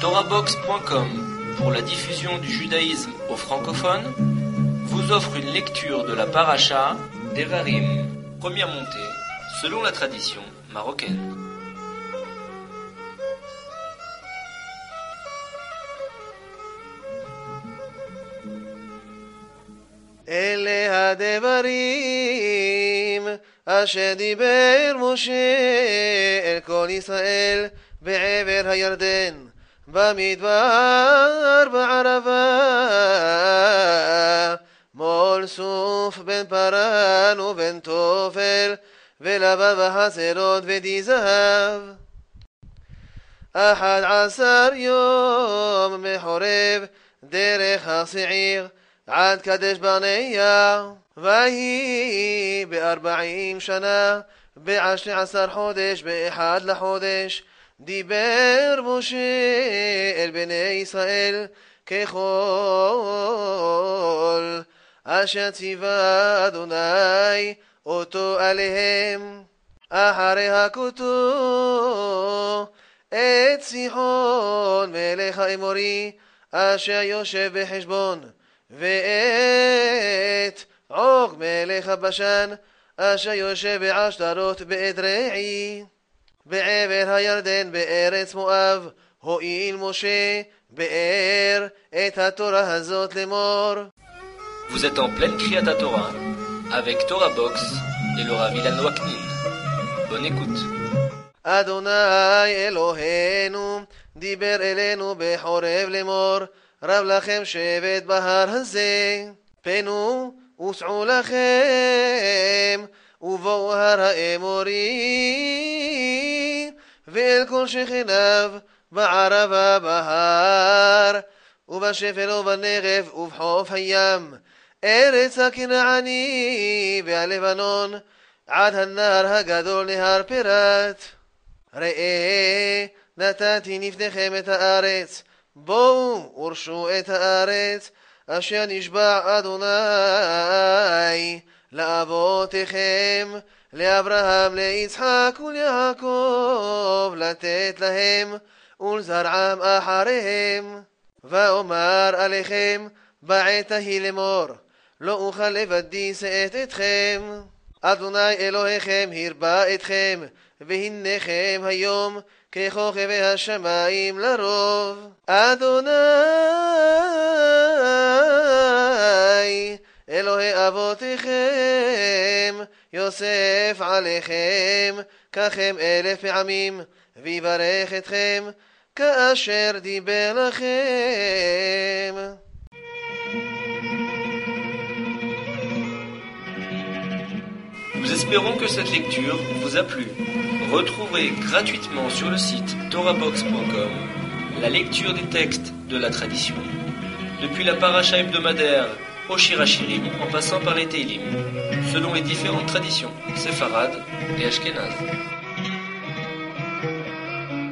TorahBox.com, pour la diffusion du judaïsme aux francophones, vous offre une lecture de la paracha Devarim, première montée, selon la tradition marocaine. אלה הדברים אשר דיבר משה אל כל ישראל בעבר הירדן במדבר בערבה מול סוף בן פרן ובן תופל ולבן וחצרות ודי זהב 11 יום מחורב דרך השעיר עד קדש ברנע ויהי ב40 שנה ב12 חודש באחד לחודש דיבר משה אל בני ישראל ככל אשר ציווה אדוני אותו עליהם אחרי הכותו את סיחון מלך האמורי אשר יושב בחשבון ואת עוג מלך הבשן אשר יושב בעשתרות באדרעי בעבר הירדן בארץ מואב הואיל משה באר את התורה הזאת לאמור. Vous êtes en pleine Kriyat Torah avec Torah Box et le Rav Ilan Waknin. Bonne écoute. אדוני אלוהינו דיבר אלינו בחורב לאמור רב לכם שבט בהר הזה פנו וסעו לכם ובואו הר האמורי ואל כל שכניו בערבה בהר ובשפל ובנגב ובחוף הים ארץ הכנעני והלבנון עד הנהר הגדול נהר פרת ראה נתתי לפניכם את הארץ בואו ורשו את הארץ אשר נשבע אדוני לאבותיכם לאברהם ליצחק וליעקב לתת להם ולזרעם אחריהם ואומר עליכם בעת ההיא לאמור לא אוכל לבדי שאת אתכם אדוני אלוהיכם הרבה אתכם והנכם היום ככוכבי השמיים לרוב אדוני אלוהי אבותיכם יוסף עליכם ככם 1000 פעמים ויברך אתכם כאשר דיבר לכם. Nous espérons que cette lecture vous a plu. Retrouvez gratuitement sur le site torahbox.com la lecture des textes de la tradition, depuis la paracha hebdomadaire au Shirachirim en passant par les Teilim, selon les différentes traditions séfarades et ashkénazes.